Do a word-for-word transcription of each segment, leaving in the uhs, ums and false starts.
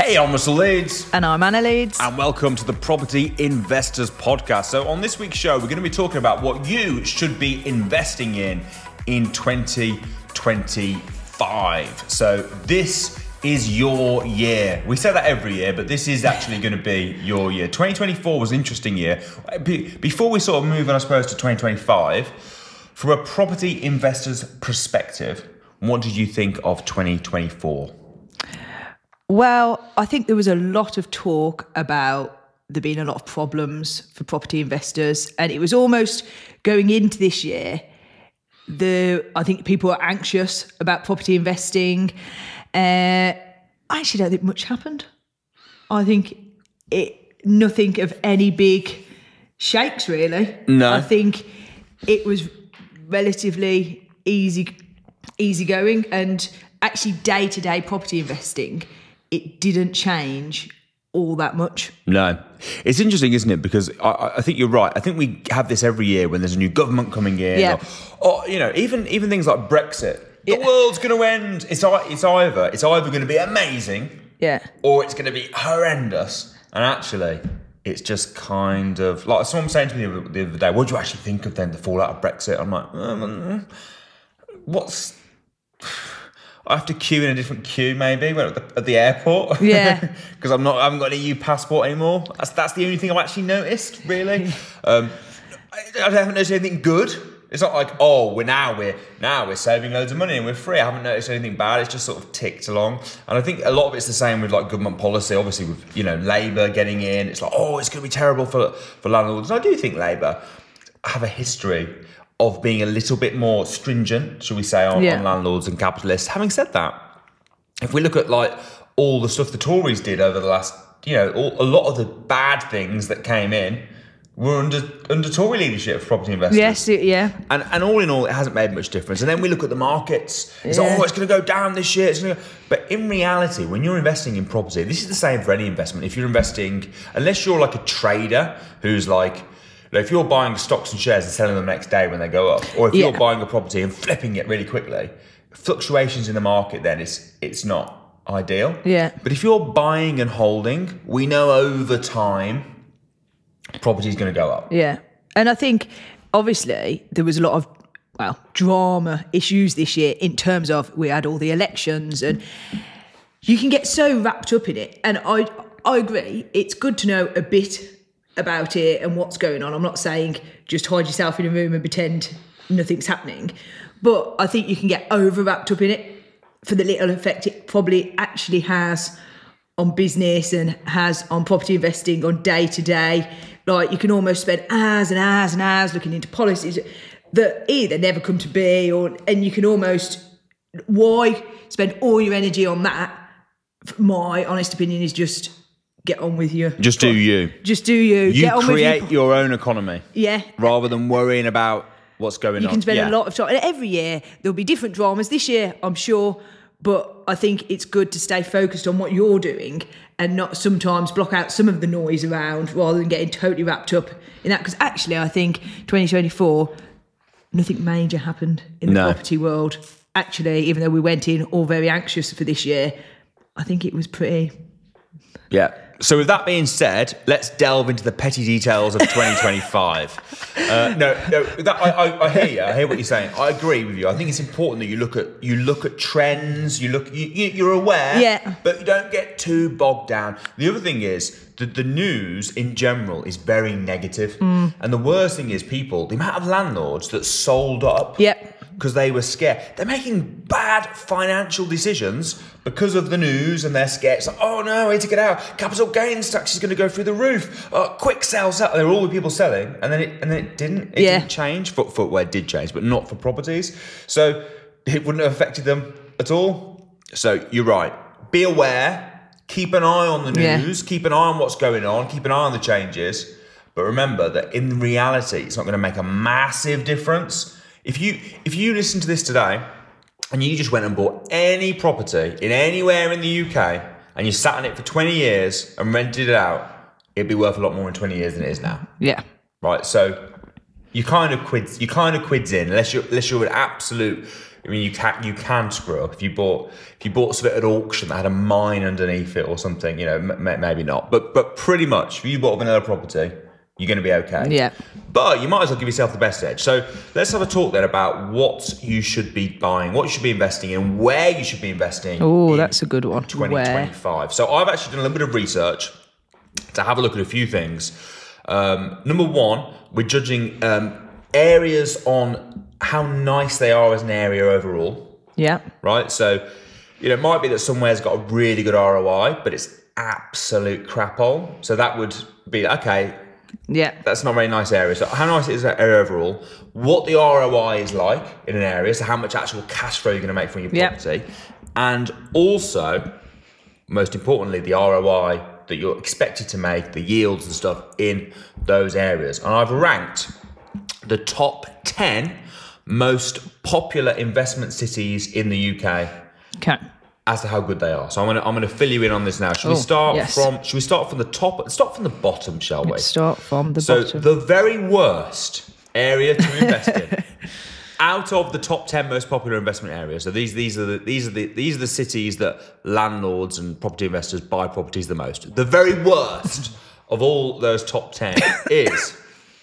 Hey, I'm Russell Leeds. And I'm Anna Leeds. And welcome to the Property Investors Podcast. So on this week's show, we're going to be talking about what you should be investing in in twenty twenty-five. So this is your year. We say that every year, but this is actually going to be your year. twenty twenty-four was an interesting year. Before we sort of move on, I suppose, to twenty twenty-five, from a property investor's perspective, what did you think of twenty twenty-four? Well, I think there was a lot of talk about there being a lot of problems for property investors, and it was almost going into this year, the I think people are anxious about property investing. Uh, I actually don't think much happened. I think it nothing of any big shakes, really. No. I think it was relatively easy, easy going, and actually day-to-day property investing, it didn't change all that much. No. It's interesting, isn't it? Because I, I think you're right. I think we have this every year when there's a new government coming in. Yeah. Or, or you know, even even things like Brexit. The Yeah. world's going to end. It's, it's either it's either going to be amazing, Yeah. or it's going to be horrendous. And actually, it's just kind of like someone was saying to me the other, the other day, what do you actually think of then the fallout of Brexit? I'm like, um, what's... I have to queue in a different queue, maybe, when at the, at the airport. Yeah. Because I'm not, I haven't got an E U passport anymore. That's that's the only thing I've actually noticed, really. um, I, I haven't noticed anything good. It's not like, oh, we're now we're now we're saving loads of money and we're free. I haven't noticed anything bad. It's just sort of ticked along. And I think a lot of it's the same with like government policy. Obviously, with you know Labour getting in, it's like, oh, it's going to be terrible for for landlords. And I do think Labour have a history of being a little bit more stringent, shall we say, on, Yeah. on landlords and capitalists. Having said that, if we look at like all the stuff the Tories did over the last, you know, all, a lot of the bad things that came in were under under Tory leadership for property investors. Yes, it- yeah. And and all in all, it hasn't made much difference. And then we look at the markets. It's Yeah. like, oh, it's going to go down this year. It's gonna go. But in reality, when you're investing in property, this is the same for any investment. If you're investing, unless you're like a trader who's like, if you're buying stocks and shares and selling them the next day when they go up, or if Yeah. you're buying a property and flipping it really quickly, fluctuations in the market, then it's it's not ideal. Yeah. But if you're buying and holding, we know over time, property's going to go up. Yeah. And I think, obviously, there was a lot of, well, drama issues this year in terms of we had all the elections and you can get so wrapped up in it. And I, I agree, it's good to know a bit about it and what's going on. I'm not saying just hide yourself in a room and pretend nothing's happening. But I think you can get over wrapped up in it for the little effect it probably actually has on business and has on property investing on day to day. Like you can almost spend hours and hours and hours looking into policies that either never come to be, or and you can almost, why spend all your energy on that? My honest opinion is just get on with you. Just do you. Just do you. You get on create with you. your own economy. Yeah. Rather than worrying about what's going You on. can spend Yeah. a lot of time. And every year there'll be different dramas. This year, I'm sure, but I think it's good to stay focused on what you're doing and not sometimes block out some of the noise around rather than getting totally wrapped up in that. Because actually, I think twenty twenty-four, nothing major happened in the No. property world. Actually, even though we went in all very anxious for this year, I think it was pretty... Yeah. So with that being said, let's delve into the petty details of twenty twenty-five. uh, no, no, that, I, I, I hear you. I hear what you're saying. I agree with you. I think it's important that you look at you look at trends. You look, you, you, you're aware, Yeah. but you don't get too bogged down. The other thing is that the news in general is very negative, Mm. and the worst thing is people. The amount of landlords that sold up. Yep. Because they were scared. They're making bad financial decisions because of the news and they're scared. It's like, oh no, I need to get out. Capital gains tax is going to go through the roof. Uh, quick sell, sell. There were all the people selling and then it and then it didn't. It Yeah. didn't change. Foot, footwear did change, but not for properties. So it wouldn't have affected them at all. So you're right. Be aware. Keep an eye on the Yeah. news. Keep an eye on what's going on. Keep an eye on the changes. But remember that in reality, it's not going to make a massive difference. If you if you listen to this today and you just went and bought any property in anywhere in the U K and you sat on it for twenty years and rented it out, it'd be worth a lot more in twenty years than it is now. Yeah. Right. So you kind of quids you kind of quids in unless you're unless you're an absolute I mean, you can you can screw up if you bought if you bought something at auction that had a mine underneath it or something. You know, m- maybe not, but but pretty much, if you bought a vanilla property, you're going to be okay. Yeah. But you might as well give yourself the best edge. So let's have a talk then about what you should be buying, what you should be investing in, where you should be investing. Oh, that's a good one. twenty twenty-five. Where? So I've actually done a little bit of research to have a look at a few things. Um, number one, we're judging um, areas on how nice they are as an area overall. Yeah. Right? So, you know, it might be that somewhere's got a really good R O I, but it's absolute crap hole. So that would be, okay, yeah, that's not a very nice area. So how nice is that area overall? What the R O I is like in an area, so how much actual cash flow you're going to make from your property. Yep. And also, most importantly, the R O I that you're expected to make, the yields and stuff in those areas. And I've ranked the top ten most popular investment cities in the U K. Okay. As to how good they are. So I'm gonna I'm gonna fill you in on this now. Should oh, we start yes. from should we start from the top? Let's start from the bottom, shall we? Let's start from the so bottom. So the very worst area to invest in. Out of the top ten most popular investment areas. So these these are the these are the these are the cities that landlords and property investors buy properties the most. The very worst of all those top ten is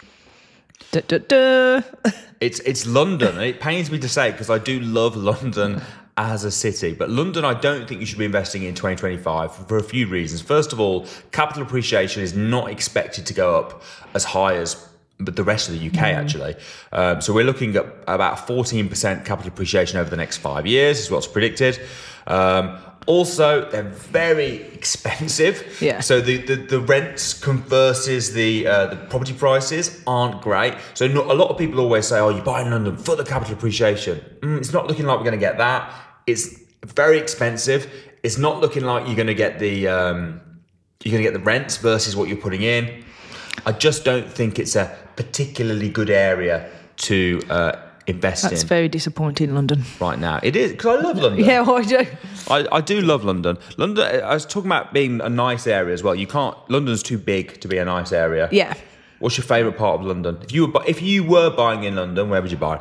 Da, da, da. It's it's London, and it pains me to say because I do love London as a city, but London I don't think you should be investing in twenty twenty-five for a few reasons. First of all, capital appreciation is not expected to go up as high as but the rest of the U K mm. actually. Um, so we're looking at about fourteen percent capital appreciation over the next five years is what's predicted. Um, Also, they're very expensive. Yeah. So the, the, the rents versus the uh, the property prices aren't great. So not, a lot of people always say, "Oh, you buy in London for the capital appreciation." Mm, it's not looking like we're going to get that. It's very expensive. It's not looking like you're going to get the um, you're going to get the rents versus what you're putting in. I just don't think it's a particularly good area to uh, invest That's in. That's very disappointing, London. Right now, it is because I love London. Yeah, well, I do. I, I do love London. London. I was talking about being a nice area as well. You can't. London's too big to be a nice area. Yeah. What's your favourite part of London? If you were bu- if you were buying in London, where would you buy?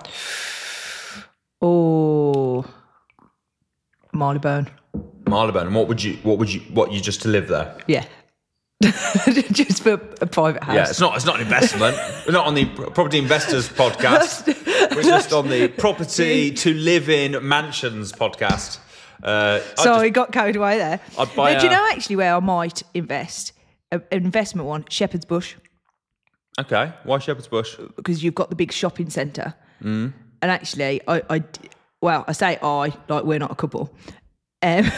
Oh, Marylebone. Marylebone. And what would you? What would you? What you just to live there? Yeah. Just for a private house. Yeah, it's not. It's not an investment. We're not on the Property Investors podcast. We're just on the Property to Live in Mansions podcast. Uh, Sorry, just, got carried away there. I'd buy now, a, do you know actually where I might invest? A, an investment one, Shepherd's Bush. Okay, why Shepherd's Bush? Because you've got the big shopping centre. Mm. And actually, I, I, well, I say I, like we're not a couple. Um,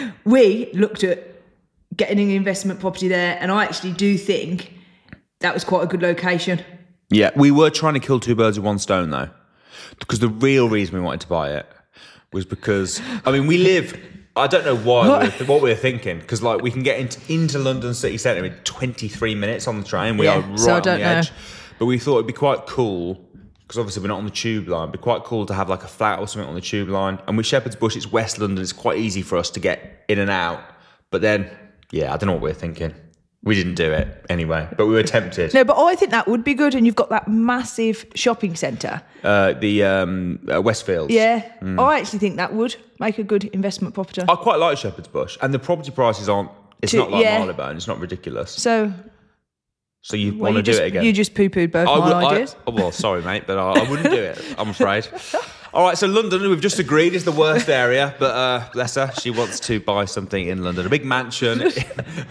we looked at getting an investment property there, and I actually do think that was quite a good location. Yeah, we were trying to kill two birds with one stone though, because the real reason we wanted to buy it was because, I mean, we live, I don't know why, what, we were, what we were thinking, because like we can get into, into London city centre in twenty-three minutes on the train. We yeah, are right so on the edge. Know. But we thought it'd be quite cool, because obviously we're not on the tube line, it'd be quite cool to have like a flat or something on the tube line. And with Shepherd's Bush, it's West London, it's quite easy for us to get in and out. But then, yeah, I don't know what we were thinking. We didn't do it anyway, but we were tempted. No, but I think that would be good, and you've got that massive shopping centre. Uh, the um, uh, Westfields. Yeah, mm. I actually think that would make a good investment property. I quite like Shepherd's Bush, and the property prices aren't, it's to, not like yeah. Marylebone, it's not ridiculous. So... So you well, want to do just, it again? You just poo-pooed both I my would, ideas. I, oh, well, sorry, mate, but I, I wouldn't do it, I'm afraid. All right, so London, we've just agreed, is the worst area, but uh, bless her, she wants to buy something in London, a big mansion in,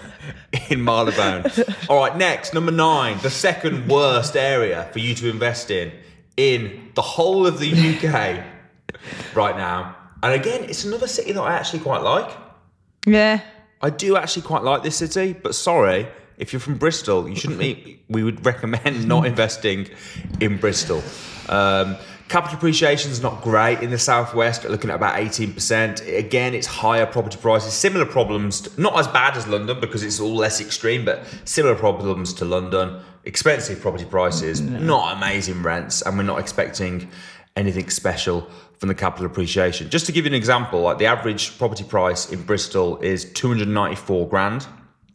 in Marylebone. All right, next, number nine, the second worst area for you to invest in, in the whole of the U K right now. And again, it's another city that I actually quite like. Yeah. I do actually quite like this city, but sorry, if you're from Bristol, you shouldn't be, we would recommend not investing in Bristol. Um, capital appreciation is not great in the southwest, looking at about eighteen percent. Again, it's higher property prices, similar problems, to, not as bad as London because it's all less extreme, but similar problems to London. Expensive property prices, no. Not amazing rents, and we're not expecting anything special from the capital appreciation. Just to give you an example, like the average property price in Bristol is two hundred ninety-four grand.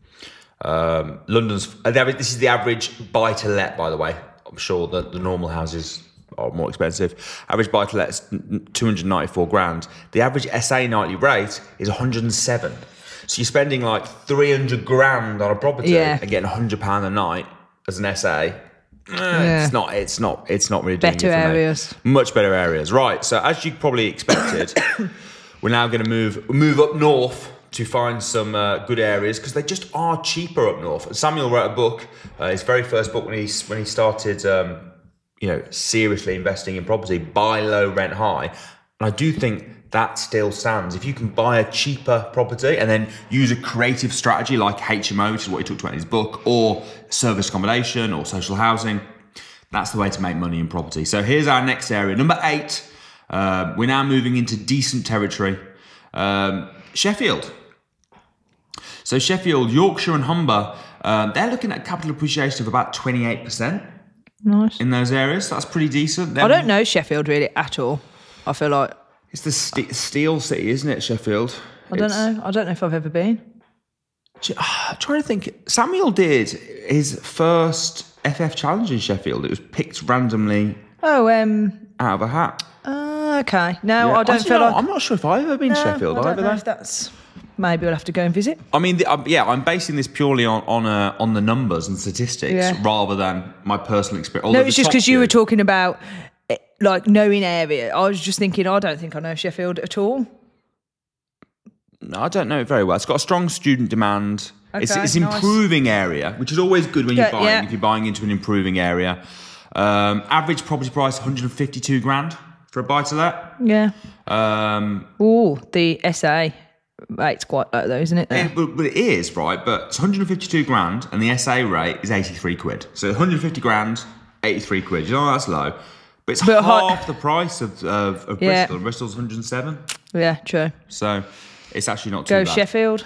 Um, London's, this is the average buy to let, by the way. I'm sure that the normal houses are more expensive. Average buy-to-let is two hundred ninety-four grand. The average S A nightly rate is one hundred seven. So you're spending like three hundred grand on a property Yeah. and getting one hundred pounds a night as an S A. Eh, Yeah. It's not. It's not. It's not really doing Better it for me. areas. Much better areas. Right. So as you probably expected, we're now going to move move up north to find some uh, good areas because they just are cheaper up north. Samuel wrote a book, uh, his very first book when he when he started, um, you know, seriously investing in property. Buy low, rent high, and I do think that still stands. If you can buy a cheaper property and then use a creative strategy like H M O, which is what he talked about in his book, or service accommodation or social housing, that's the way to make money in property. So here's our next area. Number eight, uh, we're now moving into decent territory. Um, Sheffield. So Sheffield, Yorkshire and Humber, um, they're looking at capital appreciation of about twenty-eight percent Nice. in those areas. That's pretty decent. I don't know Sheffield really at all. I feel like It's the st- steel city, isn't it, Sheffield? I don't It's- know. I don't know if I've ever been. I'm trying to think. Samuel did his first F F challenge in Sheffield. It was picked randomly Oh, um, out of a hat. uh, okay. No, Yeah. I don't Actually, feel no, like. I'm not sure if I've ever been to No, Sheffield. I don't either, know though. if that's. Maybe we'll have to go and visit. I mean, the, um, yeah, I'm basing this purely on on, uh, on the numbers and statistics Yeah. rather than my personal experience. No, it's just because you were talking about eh, like knowing area. I was just thinking, I don't think I know Sheffield at all. No, I don't know it very well. It's got a strong student demand. it's Okay, it's nice. improving area, which is always good when you're Yeah, buying. yeah. If you're buying into an improving area, um, average property price one hundred fifty-two grand for a buy to let. Yeah. Um, Oh, the S A rate's quite low though, isn't it? There? it, but, but it is right. But it's one hundred fifty-two grand, and the S A rate is eighty-three quid. So one hundred fifty grand, eighty-three quid. You know that's low, but it's But hi- half the price of of, of Yeah. Bristol. Bristol's one hundred seven. Yeah, true. So it's actually not too Go bad. Sheffield.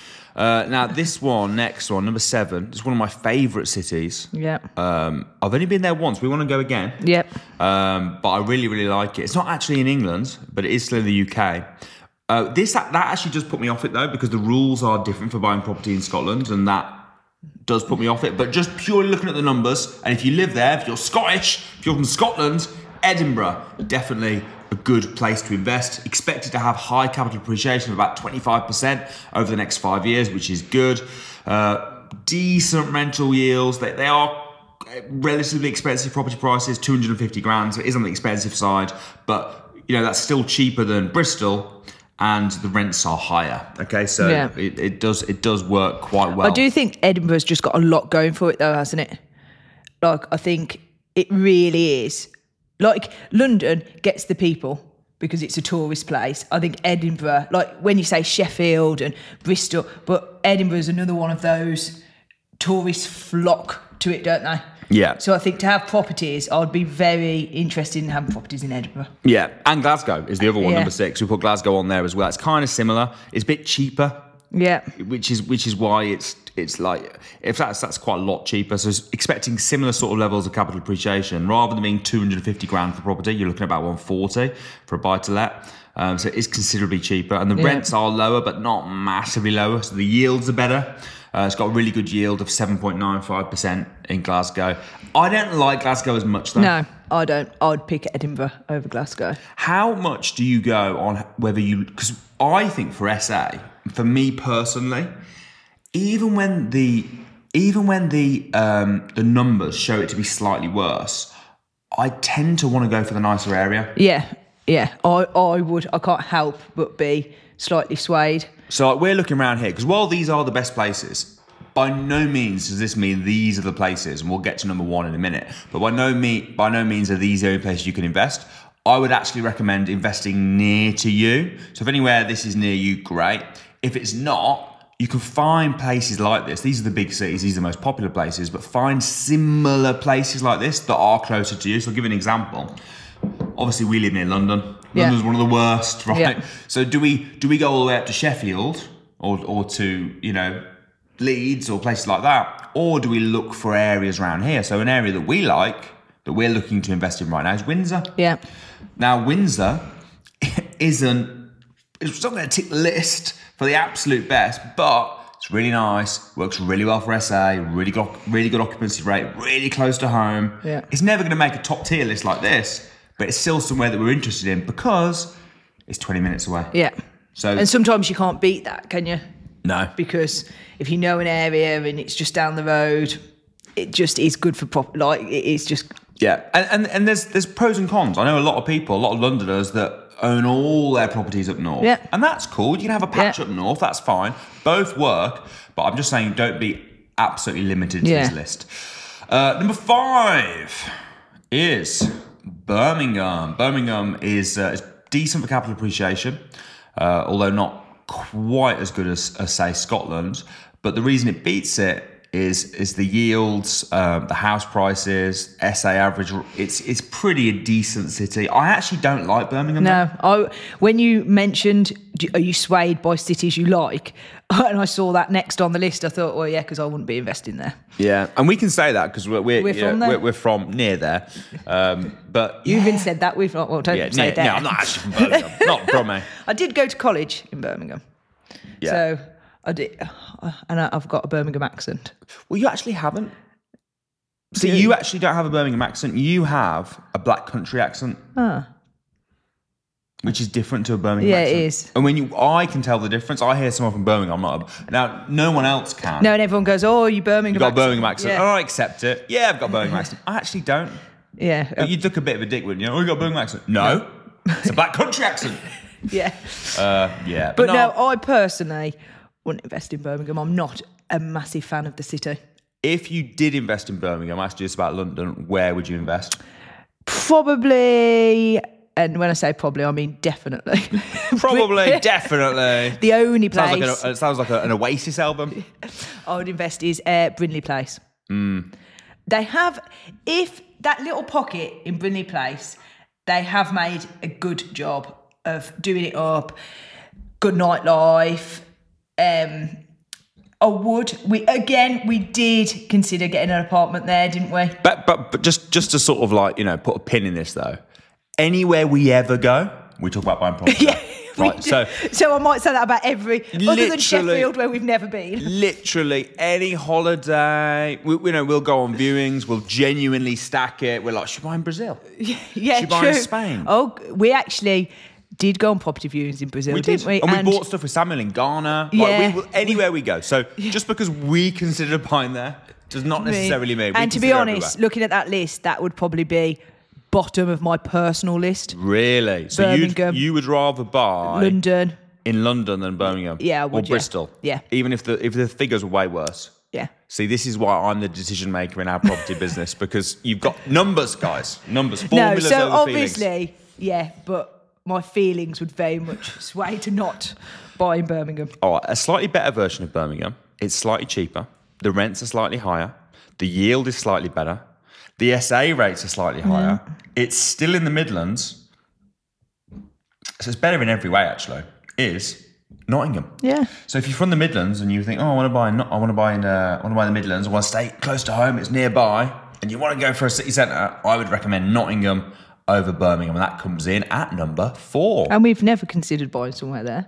Uh, now this one, next one, number seven. It's one of my favourite cities. Yeah. Um, I've only been there once. We want to go again. Yep. Um, but I really, really like it. It's not actually in England, but it is still in the U K. Uh, this that, that actually does put me off it though, because the rules are different for buying property in Scotland, and that does put me off it. But just purely looking at the numbers, and if you live there, if you're Scottish, if you're from Scotland, Edinburgh, definitely a good place to invest. Expected to have high capital appreciation of about twenty-five percent over the next five years, which is good. Uh, decent rental yields. They, they are relatively expensive property prices, two hundred fifty grand, so it is on the expensive side, but you know that's still cheaper than Bristol, and the rents are higher. Okay, so Yeah. it, it does it does work quite well. I do think Edinburgh's just got a lot going for it though, hasn't it? Like, I think it really is. Like, London gets the people because it's a tourist place. I think Edinburgh, like when you say Sheffield and Bristol, but Edinburgh's another one of those tourists flock to it, don't they? Yeah. So I think to have properties, I'd be very interested in having properties in Edinburgh. Yeah, and Glasgow is the other one, Yeah. number six. We put Glasgow on there as well. It's kind of similar. It's a bit cheaper, Yeah. which is which is why it's it's like if that's that's quite a lot cheaper. So it's expecting similar sort of levels of capital appreciation rather than being two hundred fifty grand for property. You're looking at about one forty for a buy to let. Um, so it is considerably cheaper, and the Yeah. rents are lower, but not massively lower. So the yields are better. Uh, it's got a really good yield of seven point nine five percent in Glasgow. I don't like Glasgow as much though. No, I don't. I'd pick Edinburgh over Glasgow. How much do you go on whether you... Because I think for S A, for me personally, even when the even when the um, the numbers show it to be slightly worse, I tend to want to go for the nicer area. Yeah, yeah. I, I would. I can't help but be slightly swayed. So like, we're looking around here, because while these are the best places, by no means does this mean these are the places, and we'll get to number one in a minute, but by no, me, by no means are these the only places you can invest. I would actually recommend investing near to you. So if anywhere this is near you, great. If it's not, you can find places like this. These are the big cities, these are the most popular places, but find similar places like this that are closer to you. So I'll give you an example. Obviously, we live near London. Yeah. London's one of the worst, right? Yeah. So do we do we go all the way up to Sheffield or or to, you know, Leeds or places like that? Or do we look for areas around here? So an area that we like, that we're looking to invest in right now is Windsor. Yeah. Now, Windsor isn't, it's not going to tick the list for the absolute best, but It's really nice. Works really well for S A. Really good, really good occupancy rate. Really close to home. Yeah. It's never going to make a top tier list like this, but it's still somewhere that we're interested in because it's twenty minutes away. Yeah. So and sometimes you can't beat that, can you? No. Because if you know an area and it's just down the road, it just is good for prop. Like it is just. Yeah, and, and and there's there's pros and cons. I know a lot of people, a lot of Londoners that own all their properties up north. Yeah. And that's cool. You can have a patch Yeah. up north, that's fine. Both work, but I'm just saying don't be absolutely limited to Yeah. this list. Uh, number five is Birmingham. Birmingham is, uh, is decent for capital appreciation, uh, although not quite as good as, as, say, Scotland. But the reason it beats it is is the yields, um, the house prices, S A average. It's it's pretty a decent city. I actually don't like Birmingham. No, I, when you mentioned, do- are you swayed by cities you like? And I saw that next on the list. I thought, well, yeah, because I wouldn't be investing there. Yeah, and we can say that because we're we're, We're yeah, from there. we're we're from near there. Um, but You yeah, even said that. We've not, well, don't yeah, say near, that. no, I'm not actually from Birmingham. Not Bromley. I did go to college in Birmingham. Yeah. So I did, and I- I've got a Birmingham accent. Well, you actually haven't. So Do you you? actually don't have a Birmingham accent. You have a black country accent, Ah. which is different to a Birmingham Yeah, accent. it is. And when you, I can tell the difference. I hear someone from Birmingham. I'm not. A, now, no one else can. No, and everyone goes, oh, you Birmingham You got a accent. Birmingham accent. Yeah. Oh, I accept it. Yeah, I've got a Birmingham accent. I actually don't. Yeah. But you'd look a bit of a dick, wouldn't you? Oh, you got a Birmingham accent. No. It's a black country accent. yeah. Uh, yeah. But no, I personally wouldn't invest in Birmingham. I'm not a massive fan of the city. If you did invest in Birmingham, I asked you this about London, where would you invest? Probably, and when I say probably, I mean definitely. Probably, definitely. The only place Sounds like, an, it sounds like a, an Oasis album. I would invest is uh, Brindley Place. Mm. They have, if that little pocket in Brindley Place, they have made a good job of doing it up. Good nightlife. Um, I would. We again, we did consider getting an apartment there, didn't we? But, but but just just to sort of like, you know, put a pin in this though. Anywhere we ever go, we talk about buying property. Yeah. we Right, do. so so I might say that about every, other than Literally- Sheffield, where we've never been. literally any holiday, we, you know, we'll go on viewings. We'll genuinely stack it. We're like, should we buy in Brazil? Yeah, Should we buy true. in Spain? Oh, we actually did go on property viewings in Brazil, We didn't did, we? and, we bought stuff with Samuel in Ghana. Yeah. Like we will, anywhere we go. So just because we consider buying there does not necessarily mean. We And to be consider honest, everywhere. looking at that list, that would probably be bottom of my personal list. Really? So Birmingham. you you would rather buy London. in London than Birmingham? Yeah, I would, or yeah. Bristol? Yeah. Even if the if the figures are way worse. Yeah. See, this is why I'm the decision maker in our property business, because you've got numbers, guys. Numbers, No, formulas so over obviously, feelings. yeah, but my feelings would very much sway to not buy in Birmingham. All right, a slightly better version of Birmingham. It's slightly cheaper. The rents are slightly higher. The yield is slightly better. The S A rates are slightly higher. It's still in the Midlands. So it's better in every way, actually, is Nottingham. Yeah. So if you're from the Midlands and you think, oh, I want to buy, in, I want to buy in, uh, I want to buy in the Midlands, I want to stay close to home, it's nearby, and you want to go for a city centre, I would recommend Nottingham over Birmingham, and that comes in at number four. And we've never considered buying somewhere there.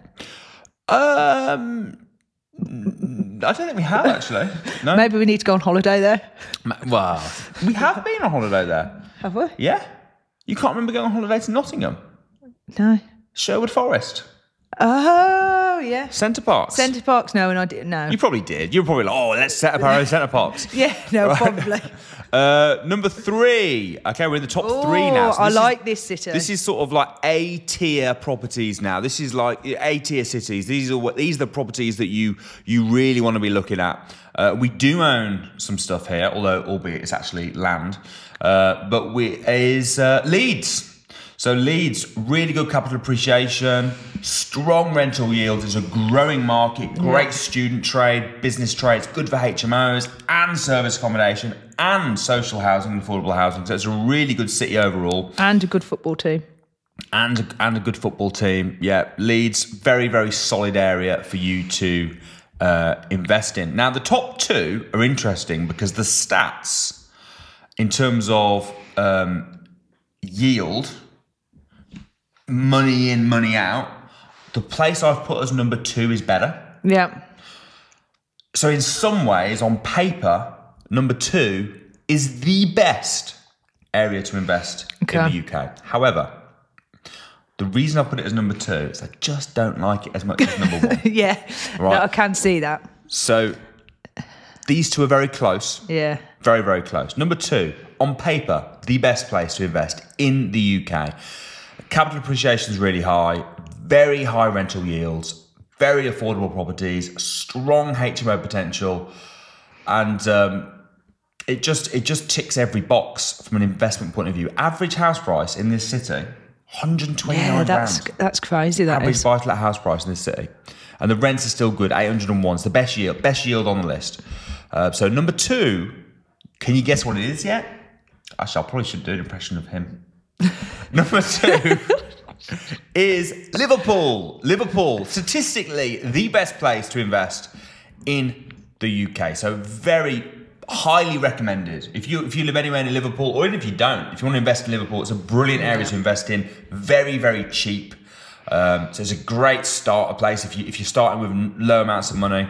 Um, I don't think we have actually. No. Maybe we need to go on holiday there. Ma- Well, we have been on holiday there. Have we? Yeah. You can't remember going on holiday to Nottingham, No. Sherwood Forest, Oh, yeah. Centre Parks. Centre Parks, no, and I didn't know. You probably did. You were probably like, oh, let's set up our own Centre Parks. Yeah, no, probably. Uh, number three. Okay, we're in the top three now. So I this like is, this city. This is sort of like A tier properties now. This is like A tier cities. These are what these are the properties that you you really want to be looking at. Uh, we do own some stuff here, although albeit it's actually land. Uh, but we is uh, Leeds. So Leeds, really good capital appreciation, strong rental yields. It's a growing market, great student trade, business trades, good for H M Os and service accommodation and social housing and affordable housing. So it's a really good city overall. And a good football team. And a, and a good football team. Yeah, Leeds, very, very solid area for you to uh, invest in. Now, the top two are interesting because the stats in terms of um, yield, money in, money out, the place I've put as number two is better. Yeah. So in some ways, on paper, number two is the best area to invest Okay. in the U K. However, the reason I put it as number two is I just don't like it as much as number one. yeah, Right. no, I can see that. So these two are very close. Yeah. Very, very close. Number two, on paper, the best place to invest in the U K. Capital appreciation is really high, very high rental yields, very affordable properties, strong H M O potential, and um, it just it just ticks every box from an investment point of view. Average house price in this city, one hundred twenty-nine Yeah, that's pounds. that's crazy. That Average is. buy-to-let house price in this city, and the rents are still good. eight hundred and one. It's the best yield, best yield on the list. Uh, so number two, can you guess what it is yet? Actually, I probably should do an impression of him. Number two is Liverpool. Liverpool, statistically, the best place to invest in the U K. So very highly recommended. If you if you live anywhere in Liverpool, or even if you don't, if you want to invest in Liverpool, it's a brilliant area to invest in. Very, very cheap. Um, so it's a great starter place if you if you're starting with low amounts of money.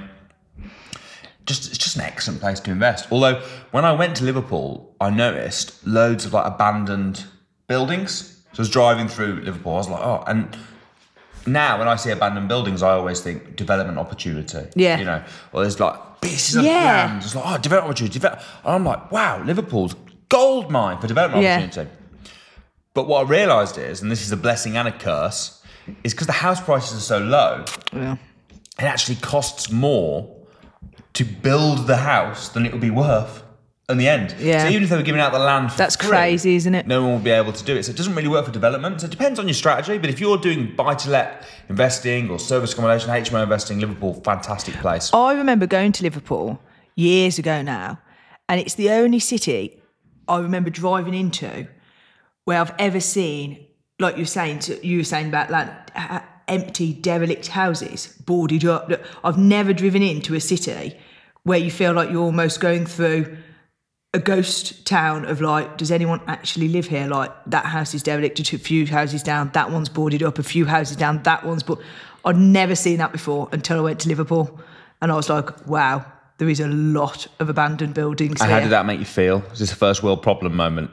Just it's just an excellent place to invest. Although when I went to Liverpool, I noticed loads of like abandoned buildings. So I was driving through Liverpool. I was like, oh, and now when I see abandoned buildings, I always think development opportunity. Yeah. You know, or there's like pieces of Yeah. land. It's like, oh, development opportunity. Develop. And I'm like, wow, Liverpool's gold mine for development Yeah. opportunity. But what I realised is, and this is a blessing and a curse, is because the house prices are so low, Yeah. it actually costs more to build the house than it would be worth in the end. Yeah. So even if they were giving out the land for That's free, crazy, isn't it? no one will be able to do it. So it doesn't really work for development. So it depends on your strategy. But if you're doing buy-to-let investing or service accommodation, H M O investing, Liverpool, fantastic place. I remember going to Liverpool years ago now, and it's the only city I remember driving into where I've ever seen, like you're saying, to, you were saying about like uh, empty, derelict houses, boarded up. Look, I've never driven into a city where you feel like you're almost going through a ghost town of like, does anyone actually live here? Like, that house is derelict, a few houses down, that one's boarded up, a few houses down, that one's boarded. I'd never seen that before until I went to Liverpool, and I was like, wow, there is a lot of abandoned buildings And here. how did that make you feel? Was this a first world problem moment?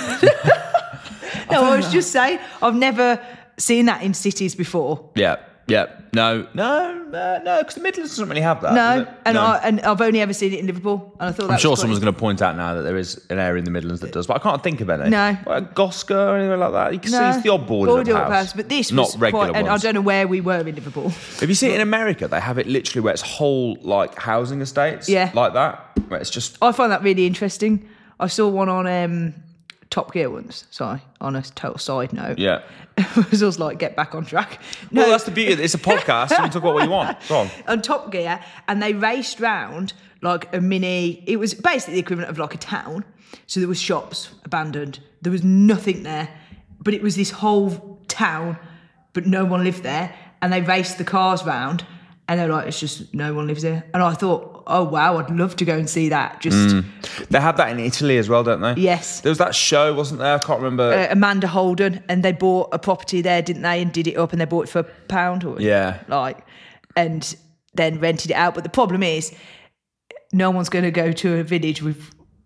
No, I was just saying, I've never seen that in cities before. Yeah, yeah. No, no, no, no, because the Midlands doesn't really have that. does No, it? and No. I and I've only ever seen it in Liverpool, and I thought that I'm sure was someone's quite- going to point out now that there is an area in the Midlands that does, but I can't think of any. No. Like Goscar or anything like that. You can No, see it's the odd boarded, up house. but this not was regular quite, and I ones. don't know where we were in Liverpool. If you see it in America, they have it literally where it's whole like housing estates, Yeah. like that, where it's just I find that really interesting. I saw one on um, Top Gear once. Sorry, on a total side note. yeah. It was also like, get back on track. No, Well, that's the beauty. It's a podcast. You can talk about what you want. Go on. on Top Gear, and they raced round like a mini. It was basically the equivalent of like a town. So there was shops abandoned. There was nothing there, but it was this whole town, but no one lived there. And they raced the cars round, and they're like, it's just no one lives here. And I thought, oh wow, I'd love to go and see that. Just They have that in Italy as well, don't they? Yes. There was that show, wasn't there? I can't remember. uh, Amanda Holden, and they bought a property there, didn't they? And did it up, and they bought it for a pound or Yeah. like, and then rented it out. But the problem is, no one's going to go to a village with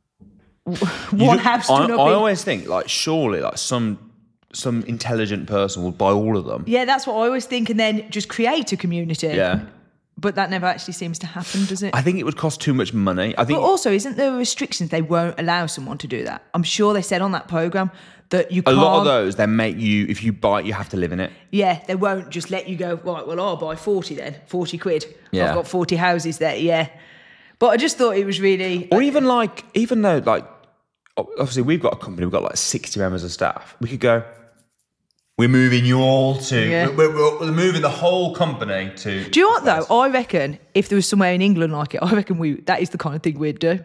w- You one do- house I, done up I in. always think, like, surely, like some some intelligent person will buy all of them. Yeah, that's what I always think, and then just create a community. Yeah. But that never actually seems to happen, does it? I think it would cost too much money. I think But also, isn't there restrictions? They won't allow someone to do that. I'm sure they said on that programme that you a can't. lot of those, they make you, if you buy it, you have to live in it. Yeah, they won't just let you go, right, well, I'll buy forty then, forty quid. Yeah. I've got forty houses there, yeah. But I just thought it was really... Or even like, even though like, obviously we've got a company, we've got like sixty members of staff. We could go, we're moving you all to, Yeah. we're, we're, we're moving the whole company to. Do you know what, though? I reckon if there was somewhere in England like it, I reckon we that is the kind of thing we'd do.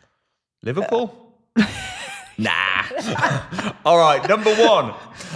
Liverpool? Nah. All right, number one.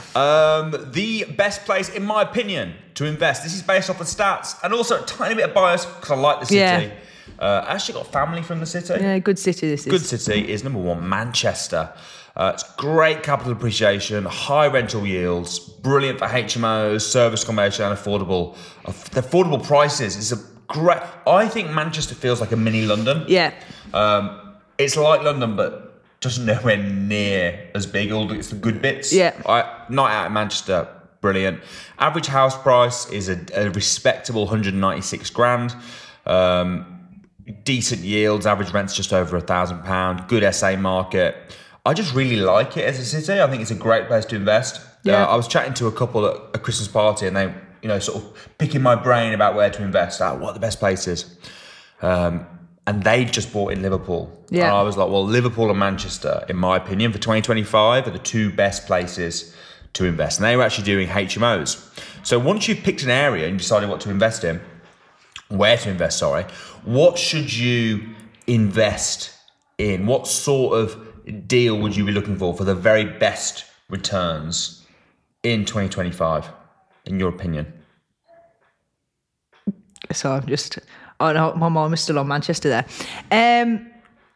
Um, the best place, in my opinion, to invest. This is based off of stats and also a tiny bit of bias because I like the city. Yeah. Uh, I actually got family from the city. Yeah, good city this is. Good city is number one, Manchester. Uh, it's great capital appreciation, high rental yields, brilliant for H M Os, service accommodation, and affordable. The affordable prices. It's a great. I think Manchester feels like a mini London. Yeah. Um, it's like London, but just nowhere near as big. All the, it's the good bits. Yeah. I, night out in Manchester, brilliant. Average house price is a, a respectable one hundred ninety-six grand. Um, decent yields. Average rent's just over a thousand pound. Good S A market. I just really like it as a city. I think it's a great place to invest. Yeah. Uh, I was chatting to a couple at a Christmas party, and they, you know, sort of picking my brain about where to invest. Like, what are the best places? Um, and they just bought in Liverpool. Yeah. And I was like, well, Liverpool and Manchester, in my opinion, for twenty twenty-five are the two best places to invest. And they were actually doing H M Os. So once you've picked an area and decided what to invest in, where to invest, sorry, what should you invest in? What sort of deal would you be looking for for the very best returns in twenty twenty-five, in your opinion? So I'm just, oh no, my mind was still on Manchester there. Um,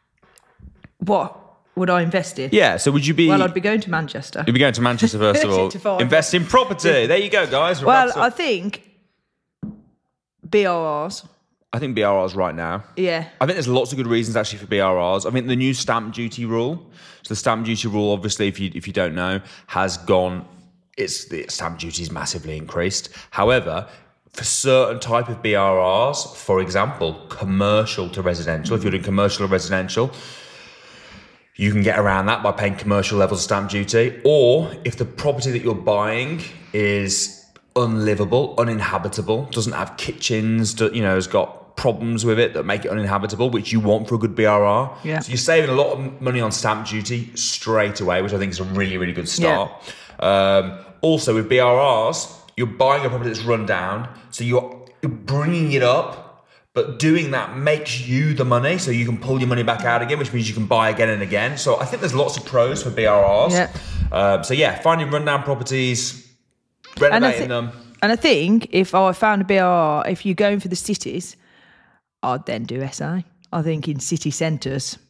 what would I invest in? Yeah, so would you be... Well, I'd be going to Manchester. You'd be going to Manchester first of all. To find- Invest in property. There you go, guys. We're Well, wrapped I up. think B R Rs. I think B R Rs right now. Yeah. I think there's lots of good reasons actually for B R Rs. I think the new stamp duty rule. So the stamp duty rule, obviously, if you if you don't know, has gone. It's the stamp duty is massively increased. However, for certain type of B R Rs, for example, commercial to residential. If you're doing commercial or residential, you can get around that by paying commercial levels of stamp duty. Or if the property that you're buying is unlivable, uninhabitable, doesn't have kitchens, you know, has got problems with it that make it uninhabitable, which you want for a good B R R. Yeah. So you're saving a lot of money on stamp duty straight away, which I think is a really, really good start. Yeah. Um, also, with B R Rs, you're buying a property that's run down, so you're bringing it up, but doing that makes you the money, so you can pull your money back out again, which means you can buy again and again. So I think there's lots of pros for B R Rs. Yeah. Um, so yeah, finding rundown properties, renovating and them. And I think if I found a B R R, if you're going for the cities, I'd then do S A. I think in city centres,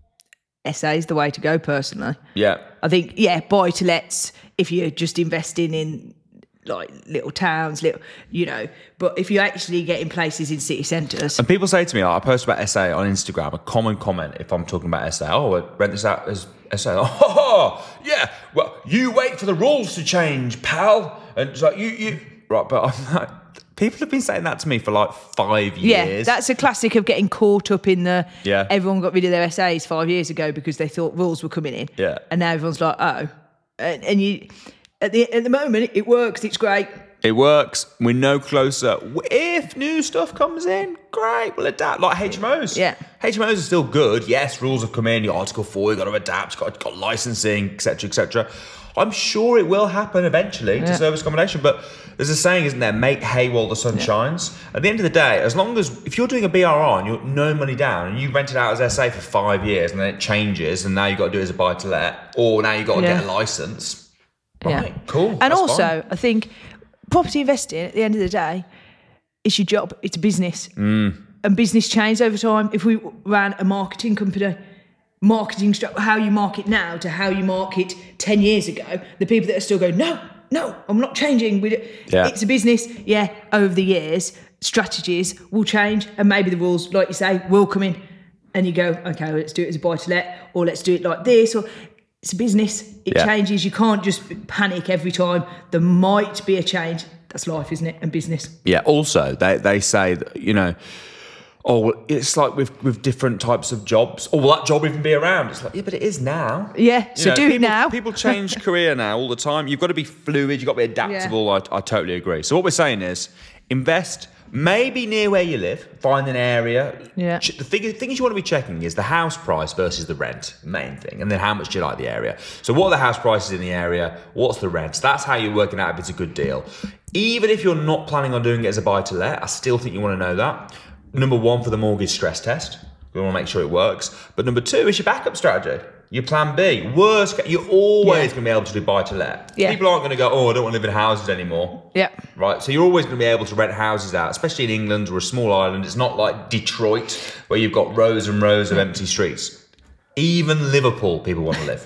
S A is the way to go personally. Yeah. I think, yeah, buy to lets, if you're just investing in like little towns, little, you know, but if you actually get in places in city centres. And people say to me, like, I post about S A on Instagram, a common comment if I'm talking about S A, oh, I rent this out as S A. Oh, yeah, well, you wait for the rules to change, pal. And it's like, you, you, right, but I'm like, people have been saying that to me for like five Yeah, years. that's a classic of getting caught up in the, Yeah. everyone got rid of their S As five years ago because they thought rules were coming in. Yeah. And now everyone's like, oh. And, and you, at the, at the moment, it works, it's great. It works. We're no closer. If new stuff comes in, great, we'll adapt. Like H M Os. Yeah. H M Os are still good. Yes, rules have come in. Your Article four, you've got to adapt. You've got, got licensing, et cetera, et cetera. I'm sure it will happen eventually to Yeah. service accommodation. But there's a saying, isn't there? Make hay while the sun Yeah. shines. At the end of the day, as long as, if you're doing a B R R and you're no money down and you rent it out as S A for five years and then it changes and now you've got to do it as a buy to let, or now you've got to Yeah. get a license. Yeah. Right, cool. And that's also, fine. I think property investing at the end of the day, it's your job, it's a business. Mm. And business changes over time. If we ran a marketing company, marketing stru- how you market now to how you market ten years ago, the people that are still going, no, no, I'm not changing. We do- Yeah. It's a business. Yeah, over the years, strategies will change and maybe the rules, like you say, will come in. And you go, okay, well, let's do it as a buy-to-let or let's do it like this. Or it's a business. It Yeah. changes. You can't just panic every time. There might be a change. That's life, isn't it? And business. Yeah. Also, they, they say that, you know, oh, well, it's like with, with different types of jobs. Oh, will that job even be around? It's like, yeah, but it is now. Yeah, You so know, do people, it now. People change career now all the time. You've got to be fluid. You've got to be adaptable. I, I totally agree. So what we're saying is invest maybe near where you live. Find an area. Yeah. Ch- The thing, the thing you want to be checking is the house price versus the rent, main thing. And then how much do you like the area? So what are the house prices in the area? What's the rent? So that's how you're working out if it's a good deal. Even if you're not planning on doing it as a buy-to-let, I still think you want to know that. Number one, for the mortgage stress test. You want to make sure it works. But number two is your backup strategy. Your plan B. Worst case, you're always Yeah. going to be able to do buy-to-let. Yeah. People aren't going to go, oh, I don't want to live in houses anymore. Yeah. Right, so you're always going to be able to rent houses out, especially in England or a small island. It's not like Detroit where you've got rows and rows of empty streets. Even Liverpool, people want to live.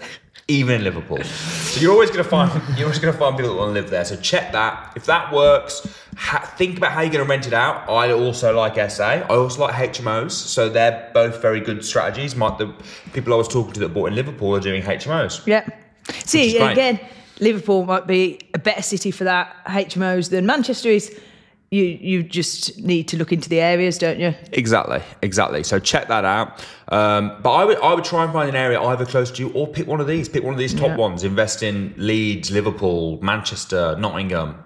even in Liverpool. So you're always going to find you're always going to find people that want to live there. So check that. If that works, ha- think about how you're going to rent it out. I also like S A. I also like H M Os. So they're both very good strategies. Might the people I was talking to that bought in Liverpool are doing H M Os. Yeah. See, again, Liverpool might be a better city for that H M Os than Manchester is. You you just need to look into the areas, don't you? Exactly, exactly. So check that out. Um, but I would I would try and find an area either close to you or pick one of these. Pick one of these top Yeah. ones. Invest in Leeds, Liverpool, Manchester, Nottingham.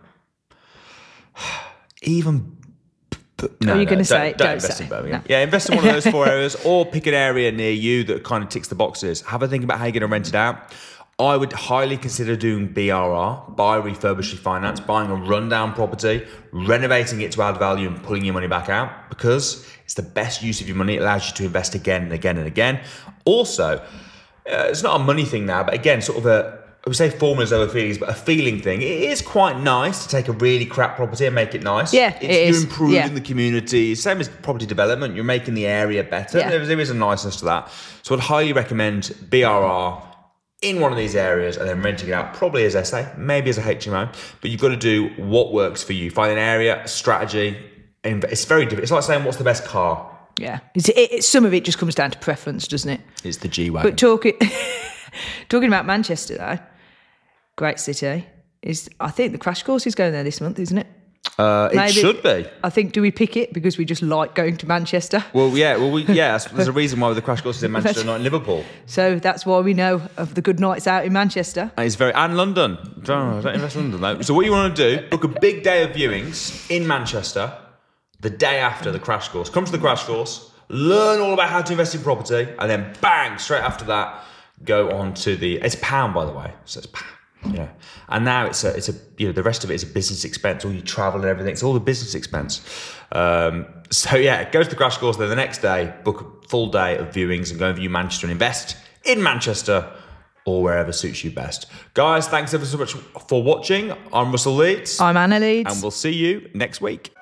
Even. No, Are you no, going to don't- say? Don't invest say. in Birmingham. No. Yeah, invest in one of those four areas, or pick an area near you that kind of ticks the boxes. Have a think about how you're going to rent it out. I would highly consider doing B R R, buy, refurbish, refinance, buying a rundown property, renovating it to add value and pulling your money back out, because it's the best use of your money. It allows you to invest again and again and again. Also, uh, it's not a money thing now, but again, sort of a, I would say formulas over feelings, but a feeling thing. It is quite nice to take a really crap property and make it nice. Yeah, it's, it is. You're improving Yeah. the community. Same as property development. You're making the area better. Yeah. There, there is a niceness to that. So I'd highly recommend B R R in one of these areas and then renting it out, probably as S A, maybe as a H M O. But you've got to do what works for you. Find an area, a strategy. And it's very different. It's like saying, what's the best car? Yeah. It's, it, it, some of it just comes down to preference, doesn't it? It's the G-Wagon. But talking talking about Manchester, though, great city. Is I think the Crash Course is going there this month, isn't it? Uh, it Maybe- should be. I think, do we pick it because we just like going to Manchester? Well, yeah, well, we, yeah. There's a reason why the crash course is in Manchester, not in Liverpool. So that's why we know of the good nights out in Manchester. And it's very and London. Don't, don't invest in London though. So what you want to do? Book a big day of viewings in Manchester, the day after the crash course. Come to the crash course, learn all about how to invest in property, and then bang, straight after that, go on to the. It's a pound, by the way. So it's pound. Yeah, and now it's a, it's a, you know, the rest of it is a business expense. All your travel and everything, it's all the business expense. Um, so yeah, go to the crash course. Then the next day, book a full day of viewings and go and view Manchester and invest in Manchester or wherever suits you best. Guys, thanks ever so much for watching. I'm Russell Leeds, I'm Anna Leeds. and we'll see you next week.